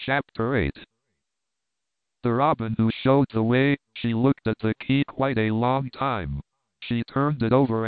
Chapter 8. The robin who showed the way, she looked at the key quite a long time. She turned it over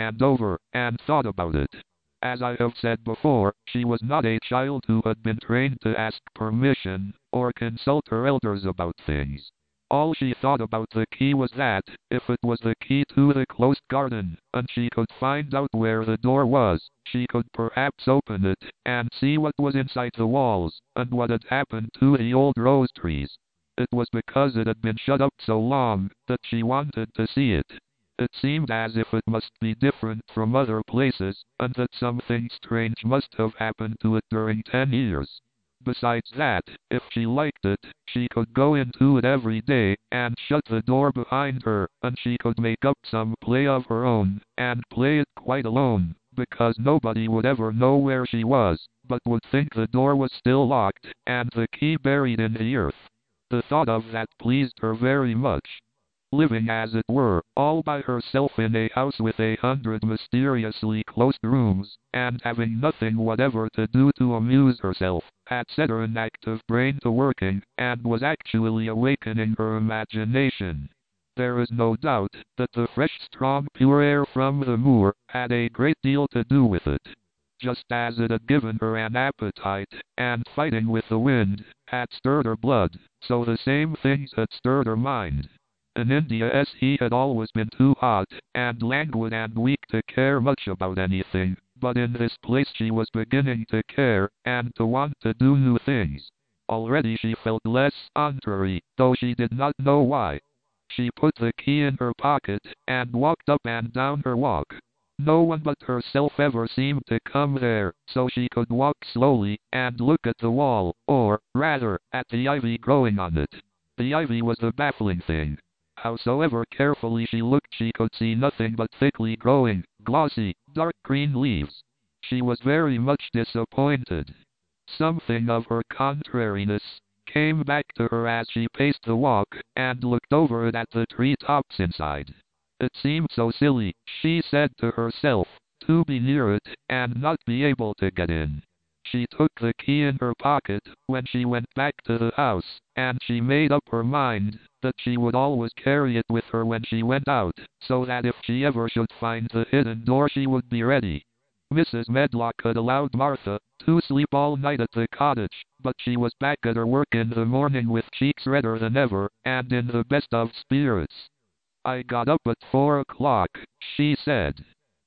and thought about it. As I have said before, she was not a child who had been trained to ask permission, or consult her elders about things. All she thought about the key was that, if it was the key to the closed garden, and she could find out where the door was, she could perhaps open it, and see what was inside the walls, and what had happened to the old rose trees. It was because it had been shut up so long, that she wanted to see it. It seemed as if it must be different from other places, and that something strange must have happened to it during 10 years. Besides that, if she liked it, she could go into it every day, and shut the door behind her, and she could make up some play of her own, and play it quite alone, because nobody would ever know where she was, but would think the door was still locked, and the key buried in the earth. The thought of that pleased her very much. Living, as it were, all by herself in a house with 100 mysteriously closed rooms, and having nothing whatever to do to amuse herself, had set her an active brain to working, and was actually awakening her imagination. There is no doubt that the fresh, strong, pure air from the moor had a great deal to do with it. Just as it had given her an appetite, and fighting with the wind had stirred her blood, so the same things had stirred her mind. In India he had always been too hot, and languid and weak to care much about anything, but in this place she was beginning to care, and to want to do new things. Already she felt less contrary, though she did not know why. She put the key in her pocket, and walked up and down her walk. No one but herself ever seemed to come there, so she could walk slowly, and look at the wall, or, rather, at the ivy growing on it. The ivy was the baffling thing. Howsoever carefully she looked, she could see nothing but thickly growing, glossy, dark green leaves. She was very much disappointed. Something of her contrariness came back to her as she paced the walk, and looked over it at the tree tops inside. It seemed so silly, she said to herself, to be near it, and not be able to get in. She took the key in her pocket when she went back to the house, and she made up her mind that she would always carry it with her when she went out, so that if she ever should find the hidden door she would be ready. Mrs. Medlock had allowed Martha to sleep all night at the cottage, but she was back at her work in the morning with cheeks redder than ever, and in the best of spirits. "I got up at 4 o'clock, she said.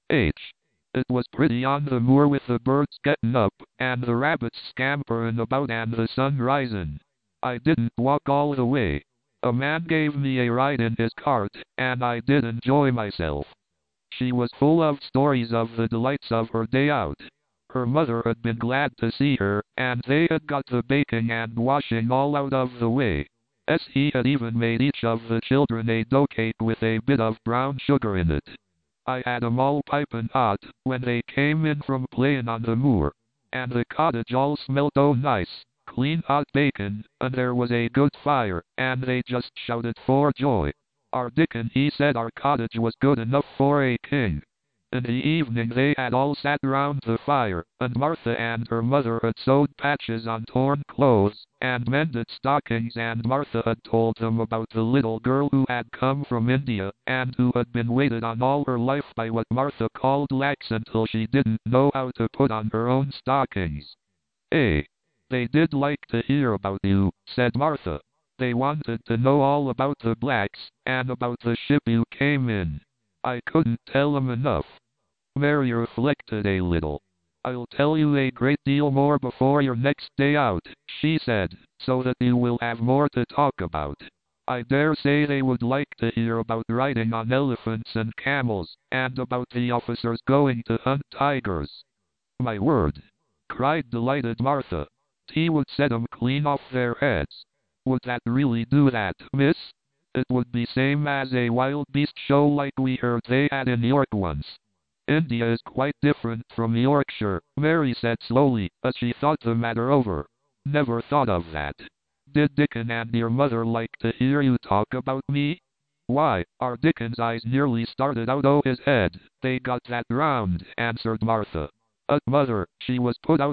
It was pretty on the moor with the birds getting up, and the rabbits scampering about and the sun rising. I didn't walk all the way. A man gave me a ride in his cart, and I did enjoy myself." She was full of stories of the delights of her day out. Her mother had been glad to see her, and they had got the baking and washing all out of the way. He had even made each of the children a dough cake with a bit of brown sugar in it. I had 'em all piping hot when they came in from playing on the moor. And the cottage all smelt oh nice, clean hot bacon, and there was a good fire, and they just shouted for joy. Our Dickon, he said our cottage was good enough for a king. In the evening they had all sat round the fire, and Martha and her mother had sewed patches on torn clothes, and mended stockings, and Martha had told them about the little girl who had come from India, and who had been waited on all her life by what Martha called lax until she didn't know how to put on her own stockings. They did like to hear about you," said Martha. "They wanted to know all about the blacks, and about the ship you came in. I couldn't tell 'em enough." Mary reflected a little. "I'll tell you a great deal more before your next day out," she said, "so that you will have more to talk about. I dare say they would like to hear about riding on elephants and camels, and about the officers going to hunt tigers." "My word!" cried delighted Martha. "He would set 'em clean off their heads. Would that really do that, miss? It would be same as a wild beast show like we heard they had in York once." "India is quite different from Yorkshire," Mary said slowly, as she thought the matter over. "Never thought of that. Did Dickon and your mother like to hear you talk about me?" "Why, our Dickon's eyes nearly started out o' his head, they got that round," answered Martha. "Mother, she was put out